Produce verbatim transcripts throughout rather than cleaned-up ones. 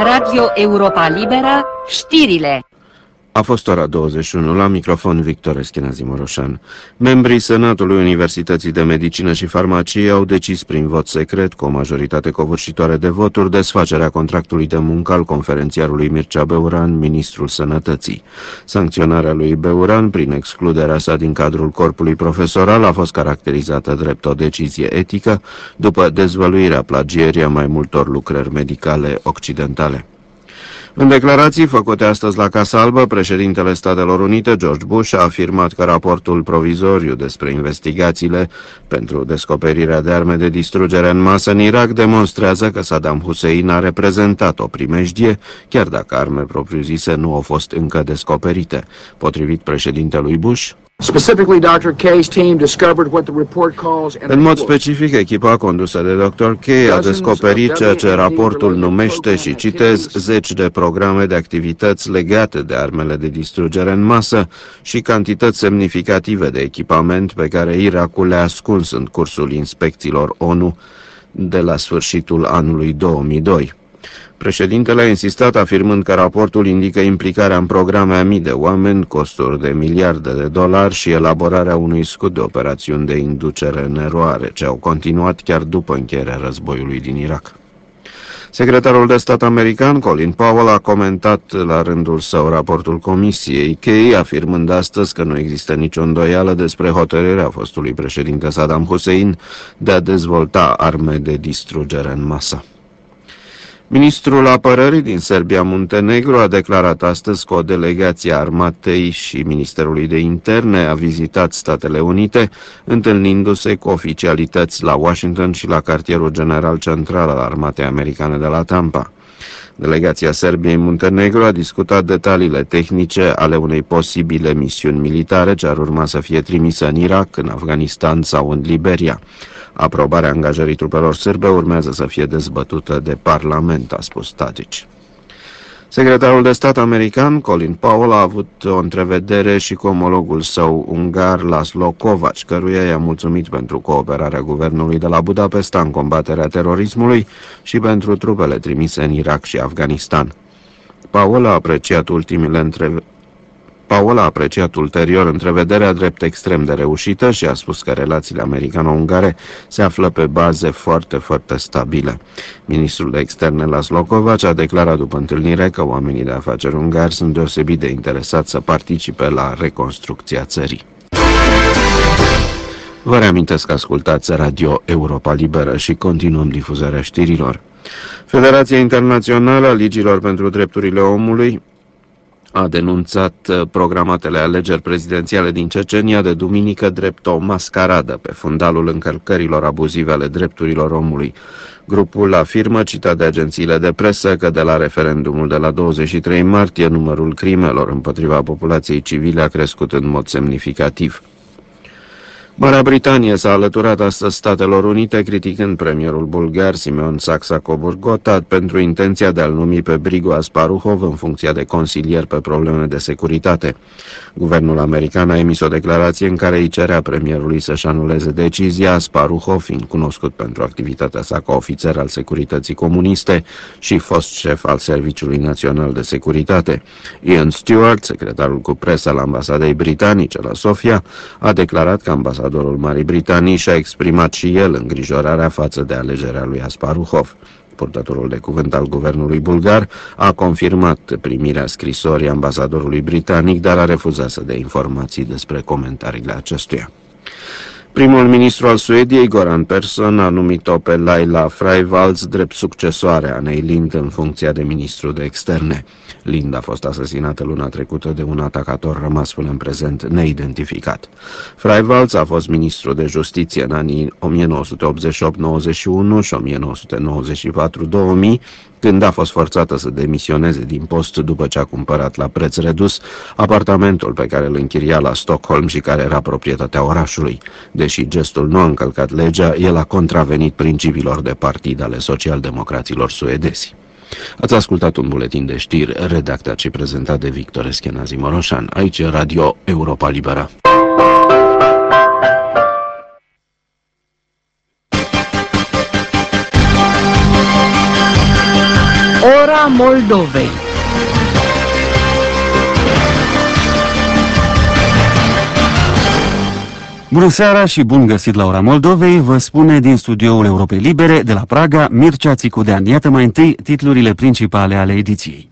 Radio Europa Liberă, știrile. A fost ora douăzeci și unu, la microfon Victor Eschenazi Moroșan. Membrii Senatului Universității de Medicină și Farmacie au decis prin vot secret, cu o majoritate covârșitoare de voturi, desfacerea contractului de muncă al conferențiarului Mircea Beuran, ministrul Sănătății. Sancționarea lui Beuran, prin excluderea sa din cadrul corpului profesoral, a fost caracterizată drept o decizie etică, după dezvăluirea plagierii a mai multor lucrări medicale occidentale. În declarații făcute astăzi la Casa Albă, președintele Statelor Unite, George Bush, a afirmat că raportul provizoriu despre investigațiile pentru descoperirea de arme de distrugere în masă în Irak demonstrează că Saddam Hussein a reprezentat o primejdie, chiar dacă arme propriu-zise nu au fost încă descoperite. Potrivit președintelui Bush, în mod specific, echipa condusă de doctor Kay a descoperit ceea ce raportul numește, și citez, zeci de programe de activități legate de armele de distrugere în masă și cantități semnificative de echipament pe care Irakul le-a ascuns în cursul inspecțiilor ONU de la sfârșitul anului două mii doi. Președintele a insistat, afirmând că raportul indică implicarea în programe a mii de oameni, costuri de miliarde de dolari și elaborarea unui scut de operațiuni de inducere în eroare, ce au continuat chiar după încheierea războiului din Irak. Secretarul de stat american, Colin Powell, a comentat la rândul său raportul Comisiei Kay, afirmând astăzi că nu există nicio îndoială despre hotărârea fostului președinte Saddam Hussein de a dezvolta arme de distrugere în masă. Ministrul Apărării din Serbia-Muntenegru a declarat astăzi că o delegație a armatei și Ministerului de Interne a vizitat Statele Unite, întâlnindu-se cu oficialități la Washington și la cartierul general central al armatei americane de la Tampa. Delegația Serbiei-Muntenegru a discutat detaliile tehnice ale unei posibile misiuni militare ce ar urma să fie trimisă în Irak, în Afganistan sau în Liberia. Aprobarea angajării trupelor sârbe urmează să fie dezbătută de Parlament, a spus Tadic. Secretarul de stat american, Colin Powell, a avut o întrevedere și cu omologul său ungar, Laszlo Kovacs, căruia i-a mulțumit pentru cooperarea guvernului de la Budapesta în combaterea terorismului și pentru trupele trimise în Irak și Afganistan. Powell a apreciat ultimile întrevederi. Powell a apreciat ulterior întrevederea drept extrem de reușită și a spus că relațiile americano-ungare se află pe baze foarte, foarte stabile. Ministrul de Externe Laszlo Kovacs a declarat după întâlnire că oamenii de afaceri ungari sunt deosebit de interesați să participe la reconstrucția țării. Vă reamintesc că ascultați Radio Europa Liberă și continuăm difuzarea știrilor. Federația Internațională a Ligilor pentru Drepturile Omului a denunțat programatele alegeri prezidențiale din Cecenia de duminică drept o mascaradă pe fundalul încălcărilor abuzive ale drepturilor omului. Grupul afirmă, citat de agențiile de presă, că de la referendumul de la douăzeci și trei martie numărul crimelor împotriva populației civile a crescut în mod semnificativ. Marea Britanie s-a alăturat astăzi Statelor Unite, criticând premierul bulgar Simeon Saxa-Coburgota pentru intenția de a-l numi pe Brigo Asparuhov în funcție de consilier pe probleme de securitate. Guvernul american a emis o declarație în care îi cerea premierului să-și anuleze decizia, Asparuhov fiind cunoscut pentru activitatea sa ca ofițer al securității comuniste și fost șef al Serviciului Național de Securitate. Ian Stewart, secretarul cu presă al ambasadei britanice la Sofia, a declarat că ambasadorul Marii Britanii și-a exprimat și el îngrijorarea față de alegerea lui Asparuhov. Purtătorul de cuvânt al guvernului bulgar a confirmat primirea scrisorii ambasadorului britanic, dar a refuzat să dea informații despre comentariile acestuia. Primul ministru al Suediei, Göran Persson, a numit-o pe Laila Freivalds drept succesoare a Anei Lindh în funcția de ministru de externe. Lindh a fost asasinată luna trecută de un atacator rămas până în prezent neidentificat. Freivalds a fost ministru de justiție în anii o mie nouă sute optzeci și opt nouăzeci și unu și o mie nouă sute nouăzeci și patru două mii, când a fost forțată să demisioneze din post după ce a cumpărat la preț redus apartamentul pe care îl închiria la Stockholm și care era proprietatea orașului. Deși gestul nu a încălcat legea, el a contravenit principiilor de partid ale socialdemocraților suedezi. Ați ascultat un buletin de știri redactat și prezentat de Victor Eschenazi Moroșan. Aici Radio Europa Liberă. Ora Moldovei. Bună seara și bun găsit la Ora Moldovei, vă spune din studioul Europei Libere de la Praga Mircea Țicudean. Iată mai întâi titlurile principale ale ediției.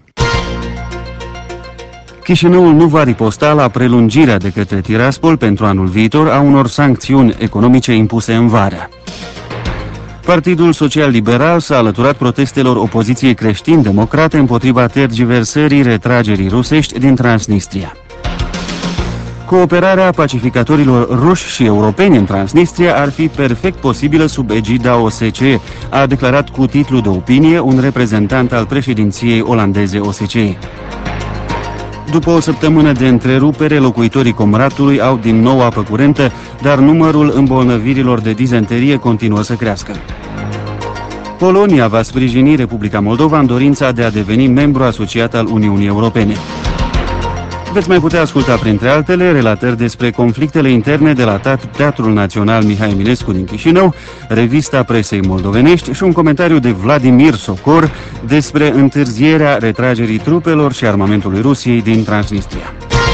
Chișinăul nu va riposta la prelungirea de către Tiraspol pentru anul viitor a unor sancțiuni economice impuse în vară. Partidul Social-Liberal s-a alăturat protestelor opoziției creștin-democrate împotriva tergiversării retragerii rusești din Transnistria. Cooperarea pacificatorilor ruși și europeni în Transnistria ar fi perfect posibilă sub egida O S C E, a declarat cu titlu de opinie un reprezentant al președinției olandeze O S C E. După o săptămână de întrerupere, locuitorii Comratului au din nou apă curentă, dar numărul îmbolnăvirilor de dizenterie continuă să crească. Polonia va sprijini Republica Moldova în dorința de a deveni membru asociat al Uniunii Europene. Veți mai putea asculta, printre altele, relatări despre conflictele interne de la Teatrul Național Mihai Eminescu din Chișinău, revista presei moldovenești și un comentariu de Vladimir Socor despre întârzierea retragerii trupelor și armamentului Rusiei din Transnistria.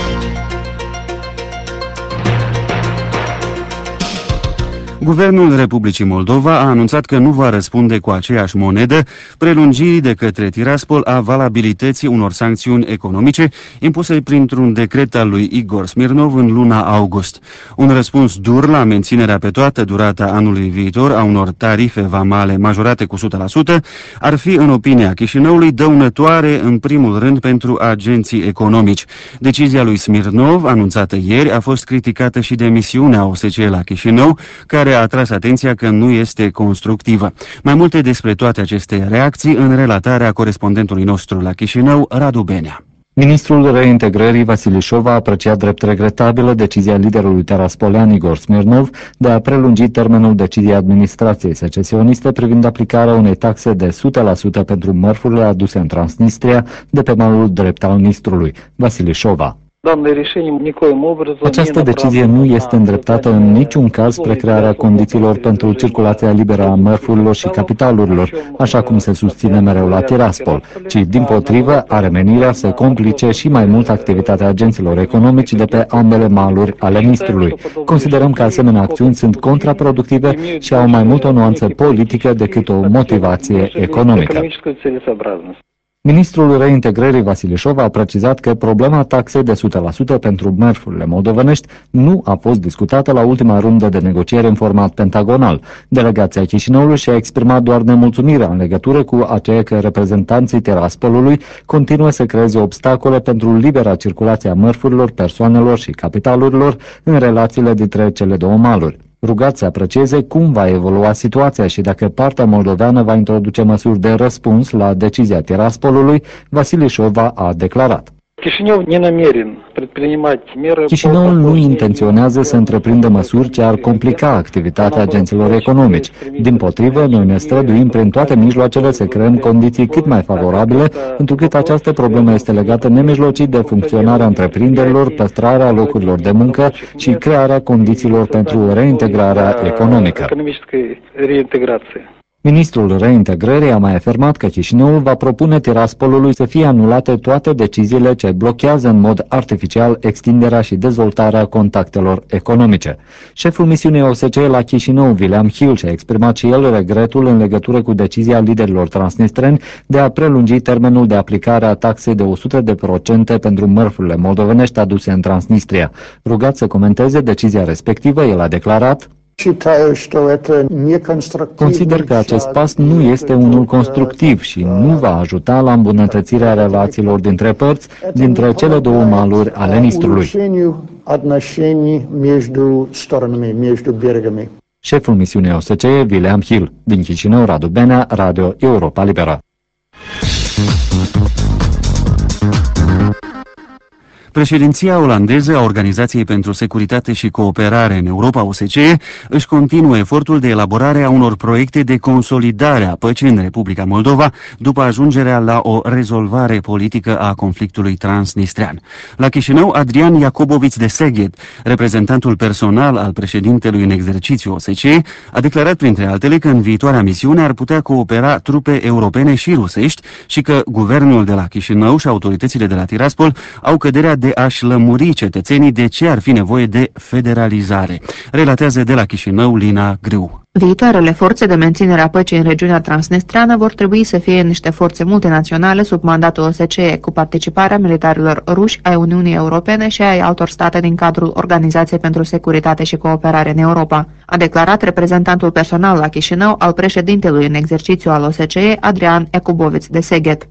Guvernul Republicii Moldova a anunțat că nu va răspunde cu aceeași monedă prelungirii de către Tiraspol a valabilității unor sancțiuni economice impuse printr-un decret al lui Igor Smirnov în luna august. Un răspuns dur la menținerea pe toată durata anului viitor a unor tarife vamale majorate cu o sută la sută ar fi, în opinia Chișinăului, dăunătoare în primul rând pentru agenții economici. Decizia lui Smirnov, anunțată ieri, a fost criticată și de misiunea O S C E la Chișinău, care a atras atenția că nu este constructivă. Mai multe despre toate aceste reacții în relatarea corespondentului nostru la Chișinău, Radu Benea. Ministrul reintegrării Vasile Șova a apreciat drept regretabilă decizia liderului teraspolean Igor Smirnov de a prelungi termenul deciziei administrației secesioniste privind aplicarea unei taxe de o sută la sută pentru mărfurile aduse în Transnistria de pe malul drept al Nistrului. Vasile Șova. Această decizie nu este îndreptată în niciun caz spre crearea condițiilor pentru circulația liberă a mărfurilor și capitalurilor, așa cum se susține mereu la Tiraspol, ci, dimpotrivă, are menirea să complice și mai mult activitatea agenților economici de pe ambele maluri ale Nistrului. Considerăm că asemenea acțiuni sunt contraproductive și au mai mult o nuanță politică decât o motivație economică. Ministrul reintegrării Vasile Șova a precizat că problema taxei de o sută la sută pentru mărfurile moldovenești nu a fost discutată la ultima rundă de negociere în format pentagonal. Delegația Chișinăului și-a exprimat doar nemulțumirea în legătură cu aceea că reprezentanții Tiraspolului continuă să creeze obstacole pentru libera circulație a mărfurilor, persoanelor și capitalurilor în relațiile dintre cele două maluri. Rugat să aprecieze cum va evolua situația și dacă partea moldoveană va introduce măsuri de răspuns la decizia Tiraspolului, Vasile Șova a declarat. Chișinăul nu intenționează să întreprindă măsuri ce ar complica activitatea agenților economici. Dimpotrivă, noi ne străduim prin toate mijloacele să creăm condiții cât mai favorabile, întrucât această problemă este legată nemijlocit de funcționarea întreprinderilor, păstrarea locurilor de muncă și crearea condițiilor pentru reintegrarea economică. Ministrul reintegrării a mai afirmat că Chișinăul va propune Tiraspolului să fie anulate toate deciziile ce blochează în mod artificial extinderea și dezvoltarea contactelor economice. Șeful misiunii O S C E la Chișinău, William Hill, și-a exprimat și el regretul în legătură cu decizia liderilor transnistreni de a prelungi termenul de aplicare a taxei de o sută la sută pentru mărfurile moldovenești aduse în Transnistria. Rugat să comenteze decizia respectivă, el a declarat: consider că acest pas nu este unul constructiv și nu va ajuta la îmbunătățirea relațiilor dintre părți, dintre cele două maluri ale Nistrului. Șeful misiunii O S C E, William Hill. Din Chișinău, Radu Benea, Radio Europa Liberă. Președinția olandeză a Organizației pentru Securitate și Cooperare în Europa, O S C E, își continuă efortul de elaborare a unor proiecte de consolidare a păcii în Republica Moldova după ajungerea la o rezolvare politică a conflictului transnistrean. La Chișinău, Adrian Iacoboviț de Seghet, reprezentantul personal al președintelui în exercițiu O S C E, a declarat printre altele că în viitoarea misiune ar putea coopera trupe europene și rusești și că guvernul de la Chișinău și autoritățile de la Tiraspol au căderea de a-și lămuri cetățenii de ce ar fi nevoie de federalizare. Relatează de la Chișinău Lina Grâu. Viitoarele forțe de menținere a păcii în regiunea transnistreană vor trebui să fie niște forțe multinaționale sub mandatul O S C E, cu participarea militarilor ruși, ai Uniunii Europene și ai altor state din cadrul Organizației pentru Securitate și Cooperare în Europa, a declarat reprezentantul personal la Chișinău al președintelui în exercițiu al O S C E, Adrian Iacoboviț de Seghet.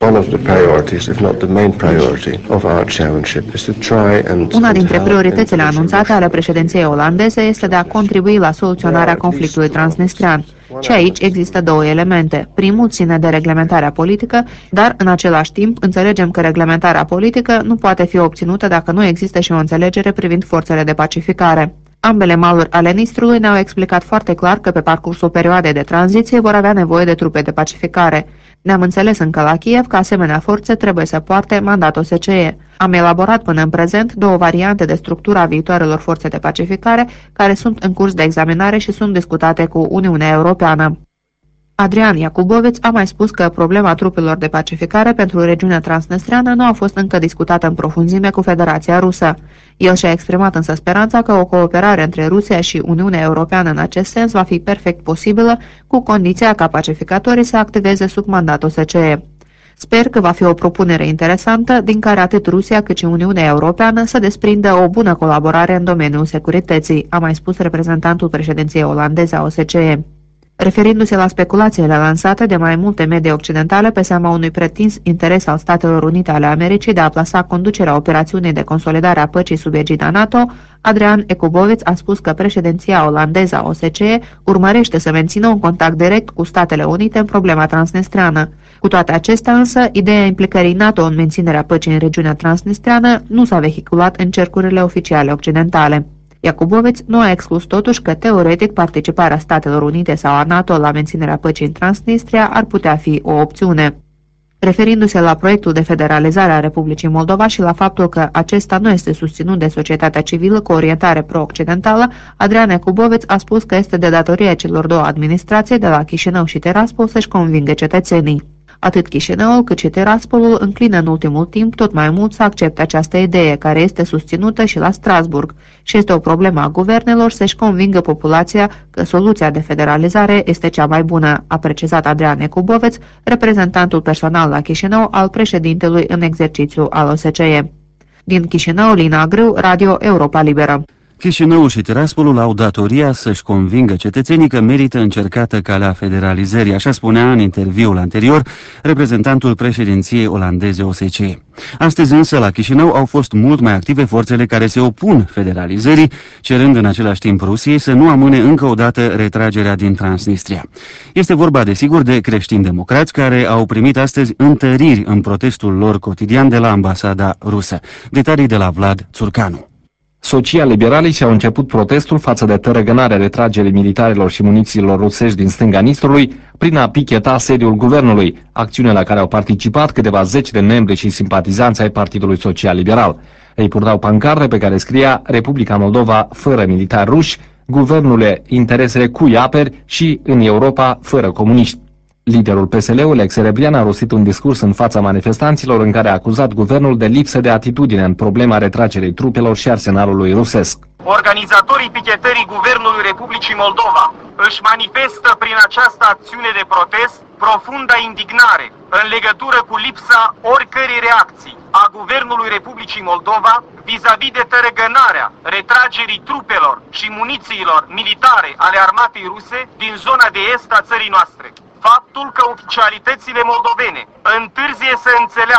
Una dintre prioritățile anunțate ale președinției olandeze este de a contribui la soluționarea conflictului transnistrean. Și aici există două elemente. Primul ține de reglementarea politică, dar în același timp înțelegem că reglementarea politică nu poate fi obținută dacă nu există și o înțelegere privind forțele de pacificare. Ambele maluri ale Nistrului ne-au explicat foarte clar că pe parcursul perioadei de tranziție vor avea nevoie de trupe de pacificare. Ne-am înțeles încă la Kiev că asemenea forțe trebuie să poarte mandat O S C E. Am elaborat până în prezent două variante de structură a viitoarelor forțe de pacificare care sunt în curs de examinare și sunt discutate cu Uniunea Europeană. Adrian Iacoboviț a mai spus că problema trupelor de pacificare pentru regiunea transnistreană nu a fost încă discutată în profunzime cu Federația Rusă. El și-a exprimat însă speranța că o cooperare între Rusia și Uniunea Europeană în acest sens va fi perfect posibilă, cu condiția ca pacificatorii să activeze sub mandat O S C E. Sper că va fi o propunere interesantă, din care atât Rusia cât și Uniunea Europeană să desprindă o bună colaborare în domeniul securității, a mai spus reprezentantul președinției olandeze a O S C E. Referindu-se la speculațiile lansate de mai multe medii occidentale pe seama unui pretins interes al Statelor Unite ale Americii de a plasa conducerea operațiunii de consolidare a păcii sub egida NATO, Adrian Iacoboviț a spus că președinția olandeză a O S C E urmărește să mențină un contact direct cu Statele Unite în problema transnistreană. Cu toate acestea însă, ideea implicării NATO în menținerea păcii în regiunea transnistreană nu s-a vehiculat în cercurile oficiale occidentale. Iacoboviț nu a exclus totuși că, teoretic, participarea Statelor Unite sau a NATO la menținerea păcii în Transnistria ar putea fi o opțiune. Referindu-se la proiectul de federalizare a Republicii Moldova și la faptul că acesta nu este susținut de societatea civilă cu orientare pro-occidentală, Adrian Iacoboviț a spus că este de datoria celor două administrații de la Chișinău și Tiraspol să-și convingă cetățenii. Atât Chișinăul cât și Tiraspolul înclină în ultimul timp tot mai mult să accepte această idee, care este susținută și la Strasburg, și este o problemă a guvernelor să-și convingă populația că soluția de federalizare este cea mai bună, a precizat Adrian Iacoboviț, reprezentantul personal la Chișinău al președintelui în exercițiu al O S C E. Din Chișinău, Lina Grâu, Radio Europa Liberă. Chișinăul și Tiraspolul au datoria să-și convingă cetățenii că merită încercată calea federalizării, așa spunea în interviul anterior reprezentantul președinției olandeze O S C E. Astăzi însă la Chișinău au fost mult mai active forțele care se opun federalizării, cerând în același timp Rusiei să nu amâne încă o dată retragerea din Transnistria. Este vorba desigur de creștini democrați care au primit astăzi întăriri în protestul lor cotidian de la ambasada rusă. Detalii de la Vlad Țurcanu. Social-liberalii și-au început protestul față de tărăgânarea retragerii militarilor și munițiilor rusești din stânga Nistrului prin a picheta sediul guvernului, acțiune la care au participat câteva zeci de membri și simpatizanți ai Partidului Social-Liberal. Ei purtau pancarde pe care scria Republica Moldova fără militari ruși, guvernule interesele cui aperi și în Europa fără comuniști. Liderul P S L-ului, ex-serebrian, a rostit un discurs în fața manifestanților în care a acuzat guvernul de lipsă de atitudine în problema retragerii trupelor și arsenalului rusesc. Organizatorii pichetării Guvernului Republicii Moldova își manifestă prin această acțiune de protest profunda indignare în legătură cu lipsa oricărei reacții a Guvernului Republicii Moldova vis-a-vis de tărăgănarea retragerii trupelor și munițiilor militare ale armatei ruse din zona de est a țării noastre. Faptul că oficialitățile moldovene întârzie să înțeleagă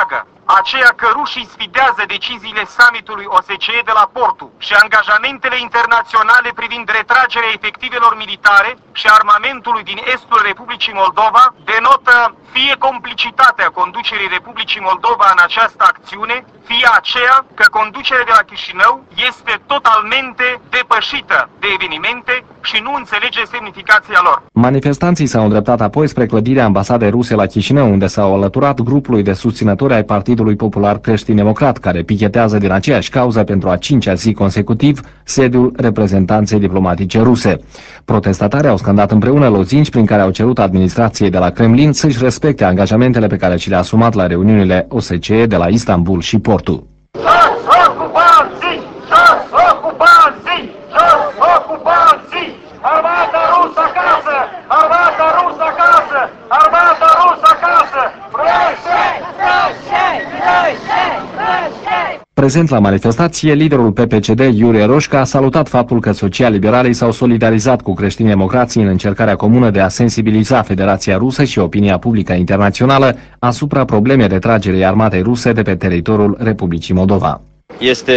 aceea că rușii sfidează deciziile summitului O S C E de la Porto și angajamentele internaționale privind retragerea efectivelor militare și armamentului din estul Republicii Moldova, denotă fie complicitatea conducerii Republicii Moldova în această acțiune, fie aceea că conducerea de la Chișinău este totalmente depășită de evenimente și nu înțelege semnificația lor. Manifestanții s-au îndreptat apoi spre clădirea ambasadei ruse la Chișinău, unde s-au alăturat grupului de susținători ai Partidului Popular Creștin-Democrat, care pichetează din aceeași cauză pentru a cincea zi consecutiv sediul reprezentanței diplomatice ruse. Protestatarii au scandat împreună lozinci prin care au cerut administrației de la Kremlin să-și respecte angajamentele pe care și le-a asumat la reuniunile O S C E de la Istanbul și Porto. Jos ocupanții! Jos ocupanții! Jos ocupanții! Armata rusă acasă! Armata rusă acasă! Armata rusă acasă! Rășei! Rășei! Rășei! Rășei! Prezent la manifestație, liderul P P C D, Iurie Roșca, a salutat faptul că social-liberalii s-au solidarizat cu creștini-democrații în încercarea comună de a sensibiliza Federația Rusă și opinia publică internațională asupra problemei retragerii armatei ruse de pe teritoriul Republicii Moldova. Este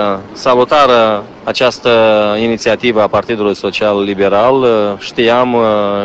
salutară această inițiativă a Partidului Social Liberal. Știam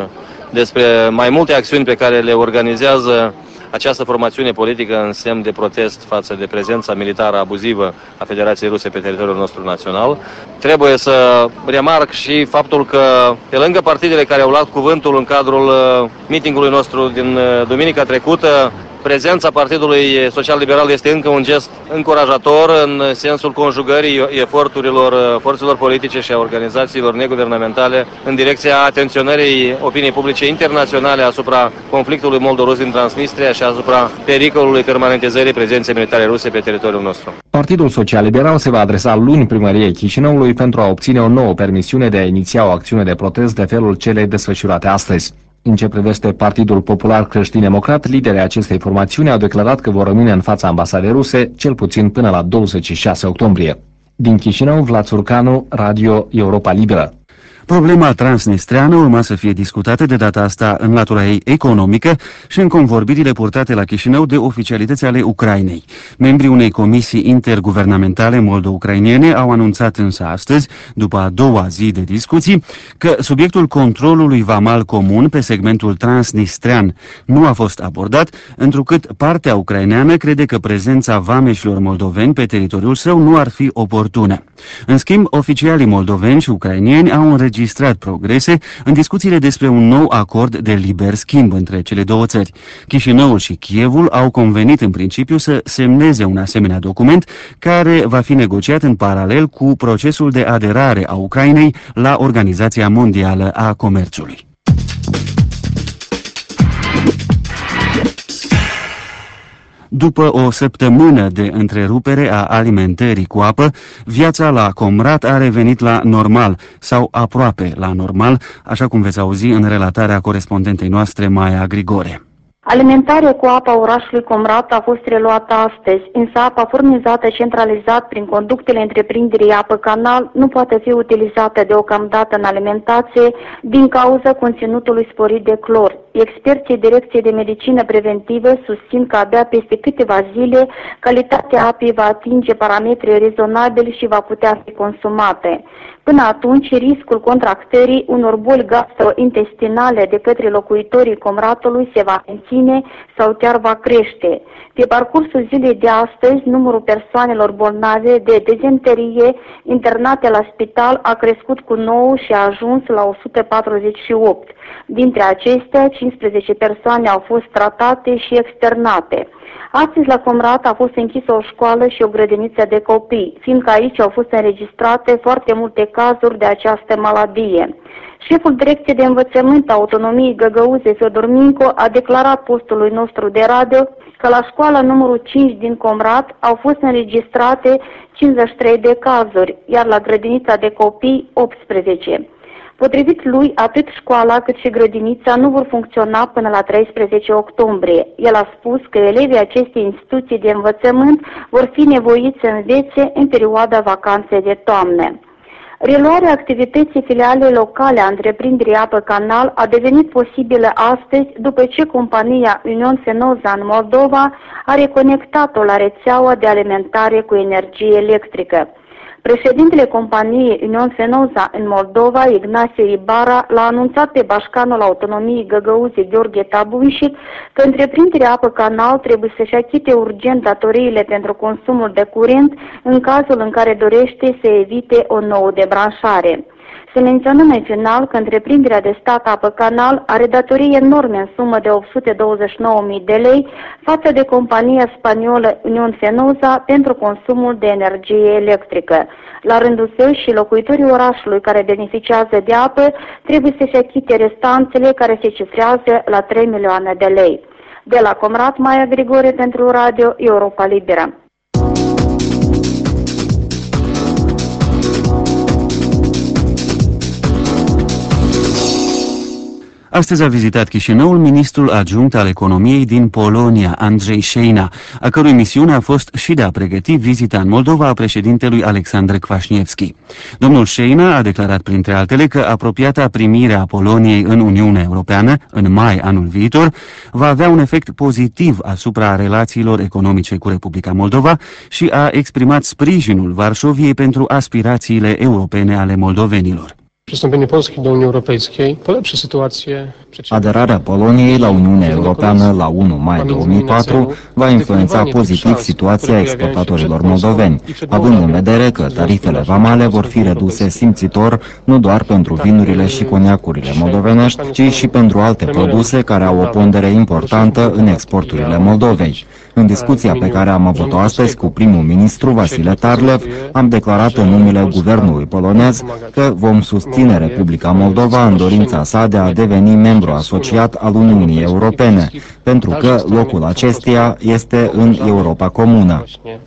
despre mai multe acțiuni pe care le organizează această formațiune politică în semn de protest față de prezența militară abuzivă a Federației Ruse pe teritoriul nostru național. Trebuie să remarc și faptul că, pe lângă partidele care au luat cuvântul în cadrul meetingului nostru din duminica trecută, prezența Partidului Social Liberal este încă un gest încurajator în sensul conjugării eforturilor forțelor politice și a organizațiilor neguvernamentale în direcția atenționării opiniei publice internaționale asupra conflictului moldo-rus din Transnistria și asupra pericolului permanentizării prezenței militare ruse pe teritoriul nostru. Partidul Social Liberal se va adresa luni primăriei Chișinăului pentru a obține o nouă permisiune de a iniția o acțiune de protest de felul celei desfășurate astăzi. În ce privește Partidul Popular Creștin-Democrat, liderii acestei formațiuni au declarat că vor rămâne în fața ambasadei ruse, cel puțin până la douăzeci și șase octombrie. Din Chișinău, Vlad Surcanu, Radio Europa Liberă. Problema transnistreană urma să fie discutată de data asta în latura ei economică și în convorbirile purtate la Chișinău de oficialități ale Ucrainei. Membrii unei comisii interguvernamentale moldo-ucrainene au anunțat însă astăzi, după a doua zi de discuții, că subiectul controlului vamal comun pe segmentul transnistrean nu a fost abordat, întrucât partea ucraineană crede că prezența vameșilor moldoveni pe teritoriul său nu ar fi oportună. În schimb, oficialii moldoveni și ucrainieni au înregistrat înregistrat progrese în discuțiile despre un nou acord de liber schimb între cele două țări. Chișinăul și Kievul au convenit în principiu să semneze un asemenea document care va fi negociat în paralel cu procesul de aderare a Ucrainei la Organizația Mondială a Comerțului. După o săptămână de întrerupere a alimentării cu apă, viața la Comrat a revenit la normal, sau aproape la normal, așa cum veți auzi în relatarea corespondentei noastre, Maia Grigore. Alimentarea cu apa orașului Comrat a fost reluată astăzi, însă apa furnizată centralizat prin conductele întreprinderii apă canal nu poate fi utilizată deocamdată în alimentație din cauza conținutului sporit de clor. Experții Direcției de Medicină Preventivă susțin că abia peste câteva zile calitatea apei va atinge parametri rezonabili și va putea fi consumată. Până atunci, riscul contractării unor boli gastrointestinale de către locuitorii Comratului se va menține sau chiar va crește. Pe parcursul zilei de astăzi, numărul persoanelor bolnave de dezenterie internate la spital a crescut cu nouă și a ajuns la o sută patruzeci și opt. Dintre acestea, cincisprezece persoane au fost tratate și externate. Astăzi la Comrat a fost închisă o școală și o grădiniță de copii, fiindcă aici au fost înregistrate foarte multe cazuri de această maladie. Șeful Direcției de Învățământ a Autonomiei Găgăuze, Fedor Minco, a declarat postului nostru de radio că la școala numărul cinci din Comrat au fost înregistrate cincizeci și trei de cazuri, iar la grădinița de copii optsprezece. Potrivit lui, atât școala cât și grădinița nu vor funcționa până la treisprezece octombrie. El a spus că elevii acestei instituții de învățământ vor fi nevoiți să învețe în perioada vacanței de toamnă. Reluarea activității filialei locale a întreprinderii Apă Canal a devenit posibilă astăzi după ce compania Union Fenosa în Moldova a reconectat-o la rețeaua de alimentare cu energie electrică. Președintele companiei Union Fenosa în Moldova, Ignacio Ibarra, l-a anunțat pe bașcanul autonomiei Găgăuze, Gheorghe Tabuișic, că întreprinderea Apă Canal trebuie să-și achite urgent datoriile pentru consumul de curent în cazul în care dorește să evite o nouă debranșare. Să menționăm în final că întreprinderea de stat Apă Canal are datorii enorme în sumă de opt sute douăzeci și nouă mii de lei față de compania spaniolă Union Fenosa pentru consumul de energie electrică. La rândul său și locuitorii orașului care beneficiază de apă trebuie să-și achite restanțele care se cifrează la trei milioane de lei. De la Comrat, Maia Grigore pentru Radio Europa Liberă. Astăzi a vizitat Chișinăul ministrul adjunct al economiei din Polonia, Andrzej Szejna, a cărui misiune a fost și de a pregăti vizita în Moldova a președintelui Alexandru Kwaśniewski. Domnul Szejna a declarat printre altele că apropiata primire a Poloniei în Uniunea Europeană, în mai anul viitor, va avea un efect pozitiv asupra relațiilor economice cu Republica Moldova și a exprimat sprijinul Varșoviei pentru aspirațiile europene ale moldovenilor. Aderarea Poloniei la Uniunea Europeană la unu mai două mii patru va influența pozitiv situația exportatorilor moldoveni, având în vedere că tarifele vamale vor fi reduse simțitor nu doar pentru vinurile și coniacurile moldovenești, ci și pentru alte produse care au o pondere importantă în exporturile Moldovei. În discuția pe care am avut-o astăzi cu primul ministru Vasile Tarlev, am declarat în numele guvernului polonez că vom susține Republica Moldova în dorința sa de a deveni membru asociat al Uniunii Europene, pentru că locul acesteia este în Europa comună.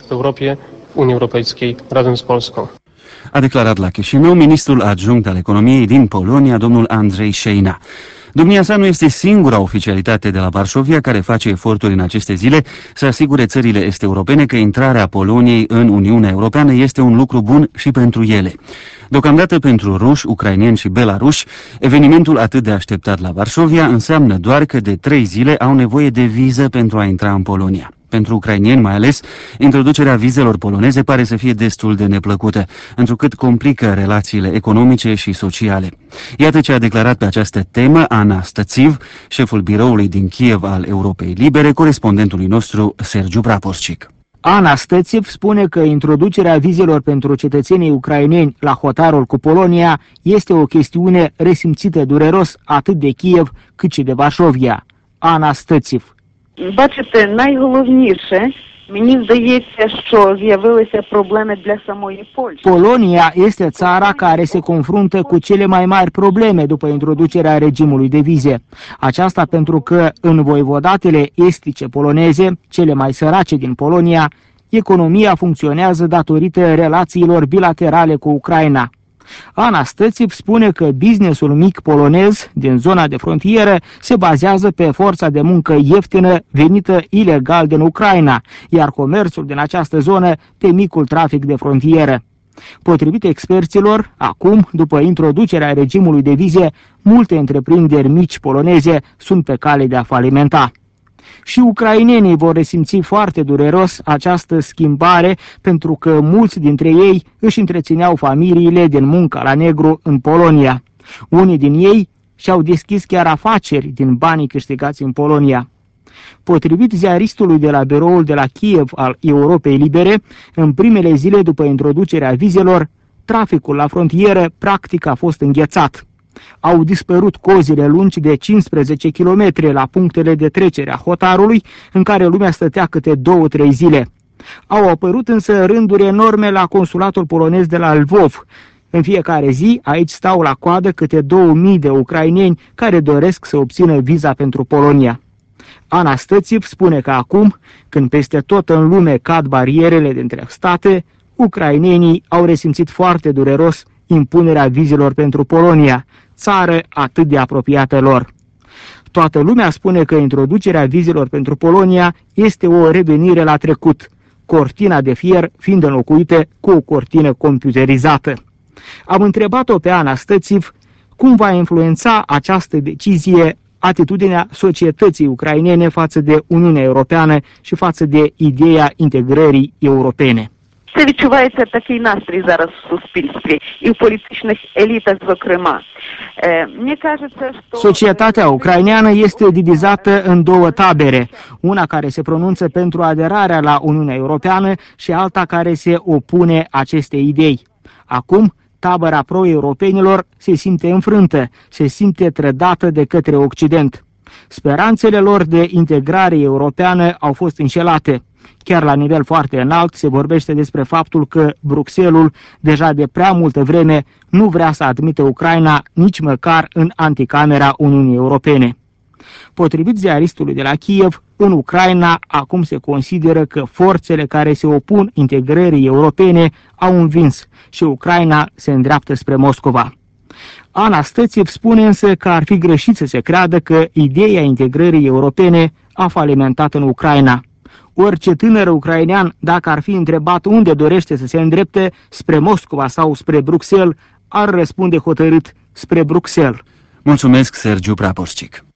A declarat la Chișinău ministrul adjunct al economiei din Polonia, domnul Andrzej Szejna. Domnia sa nu este singura oficialitate de la Varșovia care face eforturi în aceste zile să asigure țările est-europene că intrarea Poloniei în Uniunea Europeană este un lucru bun și pentru ele. Deocamdată pentru ruși, ucraineni și belaruși, evenimentul atât de așteptat la Varșovia înseamnă doar că de trei zile au nevoie de viză pentru a intra în Polonia. Pentru ucrainieni mai ales, introducerea vizelor poloneze pare să fie destul de neplăcută, întrucât complică relațiile economice și sociale. Iată ce a declarat pe această temă Ana Stățiv, șeful biroului din Kiev al Europei Libere, corespondentului nostru Sergiu Praporcic. Ana Stățiv spune că introducerea vizelor pentru cetățenii ucraineni la hotarul cu Polonia este o chestiune resimțită dureros atât de Kiev cât și de Varșovia. Ana Stățiv. Бачите, найголовніше, мені здається, що з'явилися проблеми для самої Польщі. Polonia este țara care se confruntă cu cele mai mari probleme după introducerea regimului de vize. Aceasta pentru că în voivodatele estice poloneze, cele mai sărace din Polonia, economia funcționează datorită relațiilor bilaterale cu Ucraina. Ana Stățiv spune că businessul mic polonez din zona de frontieră se bazează pe forța de muncă ieftină venită ilegal din Ucraina, iar comerțul din această zonă pe micul trafic de frontieră. Potrivit experților, acum, după introducerea regimului de vize, multe întreprinderi mici poloneze sunt pe cale de a falimenta. Și ucrainenii vor resimți foarte dureros această schimbare pentru că mulți dintre ei își întrețineau familiile din munca la negru în Polonia. Unii din ei și-au deschis chiar afaceri din banii câștigați în Polonia. Potrivit ziaristului de la biroul de la Kiev al Europei Libere, în primele zile după introducerea vizelor, traficul la frontieră practic a fost înghețat. Au dispărut cozile lungi de cincisprezece kilometri la punctele de trecere a hotarului, în care lumea stătea câte două-trei zile. Au apărut însă rânduri enorme la consulatul polonez de la Lvov. În fiecare zi, aici stau la coadă câte două mii de ucraineni care doresc să obțină viza pentru Polonia. Ana Stățiv spune că acum, când peste tot în lume cad barierele dintre state, ucrainenii au resimțit foarte dureros impunerea vizelor pentru Polonia, țară atât de apropiată lor. Toată lumea spune că introducerea vizelor pentru Polonia este o revenire la trecut, cortina de fier fiind înlocuită cu o cortină computerizată. Am întrebat-o pe Ana Stățiv cum va influența această decizie atitudinea societății ucrainene față de Uniunea Europeană și față de ideea integrării europene. Це відчувається такий настрій зараз в суспільстві і в політичних елітах, зокрема. Мені кажеться, що Societatea ucraineană este divizată în două tabere, una care se pronunță pentru aderarea la Uniunea Europeană și alta care se opune acestei idei. Acum, tabăra pro-europenilor se simte înfrântă, se simte trădată de către Occident. Speranțele lor de integrare europeană au fost înșelate. Chiar la nivel foarte înalt se vorbește despre faptul că Bruxelles deja de prea multă vreme nu vrea să admită Ucraina nici măcar în anticamera Uniunii Europene. Potrivit ziaristului de la Kiev, în Ucraina acum se consideră că forțele care se opun integrării europene au învins și Ucraina se îndreaptă spre Moscova. Ana Stățiv spune însă că ar fi greșit să se creadă că ideea integrării europene a falimentat în Ucraina. Orice tânăr ucrainean, dacă ar fi întrebat unde dorește să se îndrepte, spre Moscova sau spre Bruxelles, ar răspunde hotărât spre Bruxelles. Mulțumesc, Sergiu Praporșcic.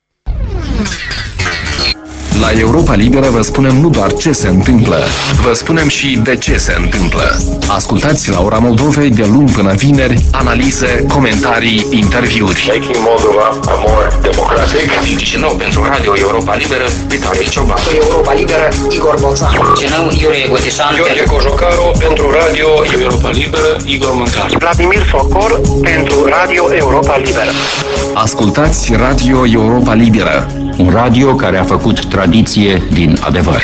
La Europa Liberă vă spunem nu doar ce se întâmplă, vă spunem și de ce se întâmplă. Ascultați la Ora Moldovei de luni până vineri analize, comentarii, interviuri. Making Moldova a more democratic. Din Chișinău pentru Radio Europa Liberă, Vitalie Cioban. Europa Liberă, Igor Bolțan. Chișinău, Iurie Gotișan. Gheorghe Cojocaru pentru Radio Europa Liberă, Igor Mâncari. Vladimir Socor pentru Radio Europa Liberă. Ascultați Radio Europa Liberă, un radio care a făcut tradiție din adevăr.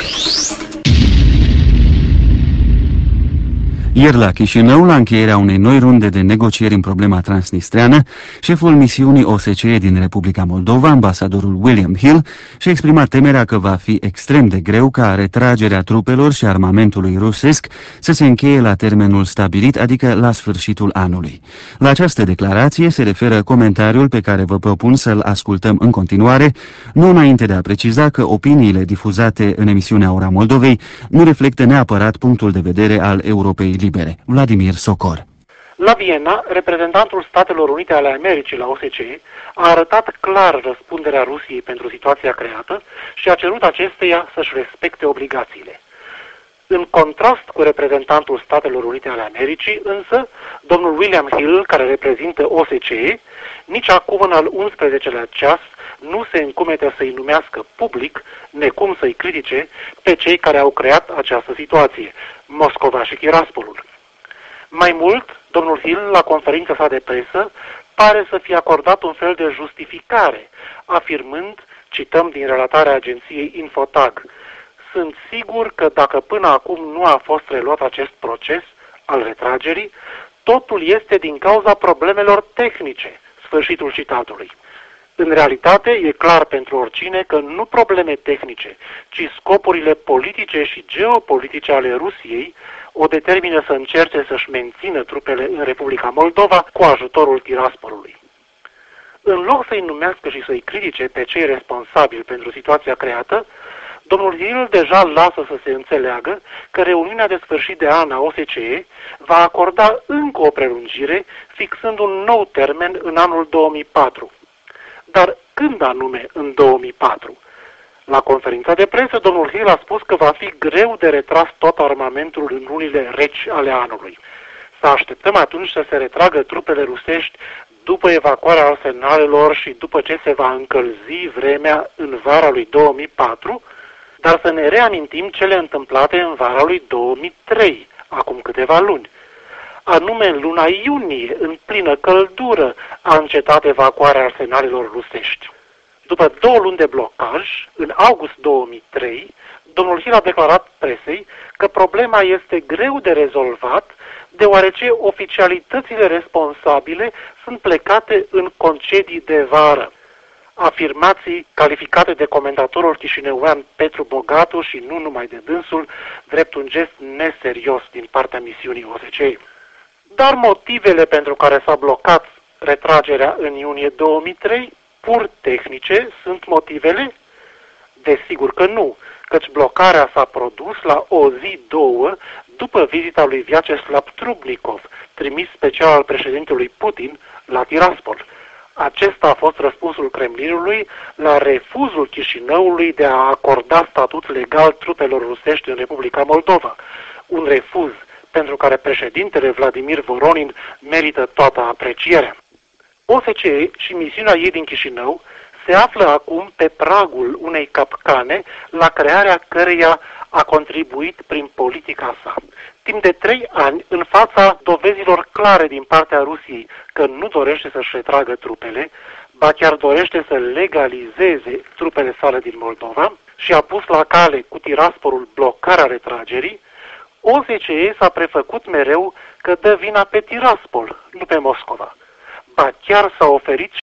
Ieri la Chișinău, la încheierea unei noi runde de negocieri în problema transnistreană, șeful misiunii O S C E din Republica Moldova, ambasadorul William Hill, și-a exprimat temerea că va fi extrem de greu ca retragerea trupelor și armamentului rusesc să se încheie la termenul stabilit, adică la sfârșitul anului. La această declarație se referă comentariul pe care vă propun să-l ascultăm în continuare, nu înainte de a preciza că opiniile difuzate în emisiunea Ora Moldovei nu reflectă neapărat punctul de vedere al Europei Libere. Vladimir Socor. La Viena, reprezentantul Statelor Unite ale Americii la O S C E a arătat clar răspunderea Rusiei pentru situația creată și a cerut acesteia să-și respecte obligațiile. În contrast cu reprezentantul Statelor Unite ale Americii, însă, domnul William Hill, care reprezintă O S C E, nici acum în al unsprezecelea ceas nu se încumete să-i numească public, necum să-i critique pe cei care au creat această situație, Moscova și Tiraspolul. Mai mult, domnul Hill, la conferința sa de presă, pare să fie acordat un fel de justificare, afirmând, cităm din relatarea agenției Infotag, sunt sigur că dacă până acum nu a fost reluat acest proces al retragerii, totul este din cauza problemelor tehnice, sfârșitul citatului. În realitate, e clar pentru oricine că nu probleme tehnice, ci scopurile politice și geopolitice ale Rusiei o determină să încerce să-și mențină trupele în Republica Moldova cu ajutorul Tiraspolului. În loc să-i numească și să-i critique pe cei responsabili pentru situația creată, domnul Hill deja lasă să se înțeleagă că reuniunea de sfârșit de an a O S C E va acorda încă o prelungire, fixând un nou termen în anul două mii patru. Dar când anume în două mii patru? La conferința de presă, domnul Hill a spus că va fi greu de retras tot armamentul în lunile reci ale anului. Să așteptăm atunci să se retragă trupele rusești după evacuarea arsenalelor și după ce se va încălzi vremea în vara lui două mii patru, dar să ne reamintim cele întâmplate în vara lui două mii trei, acum câteva luni. Anume în luna iunie, în plină căldură, a încetat evacuarea arsenalelor rusești. După două luni de blocaj, în august două mii trei, domnul Hill a declarat presei că problema este greu de rezolvat, deoarece oficialitățile responsabile sunt plecate în concedii de vară. Afirmații calificate de comentatorul chișineuean Petru Bogatu și nu numai de dânsul, drept un gest neserios din partea misiunii O S C E. Dar motivele pentru care s-a blocat retragerea în iunie două mii trei, pur tehnice, sunt motivele? Desigur că nu, căci blocarea s-a produs la o zi, două, după vizita lui Vyacheslav Trubnikov, trimis special al președintelui Putin la Tiraspol. Acesta a fost răspunsul Kremlinului la refuzul Chișinăului de a acorda statut legal trupelor rusești în Republica Moldova. Un refuz pentru care președintele Vladimir Voronin merită toată aprecierea. O S C E și misiunea ei din Chișinău se află acum pe pragul unei capcane la crearea căreia a contribuit prin politica sa. Timp de trei ani, în fața dovezilor clare din partea Rusiei că nu dorește să-și retragă trupele, ba chiar dorește să legalizeze trupele sale din Moldova și a pus la cale cu Tiraspolul blocarea retragerii, O S C E s-a prefăcut mereu că dă vina pe Tiraspol, nu pe Moscova. Ba chiar s-a oferit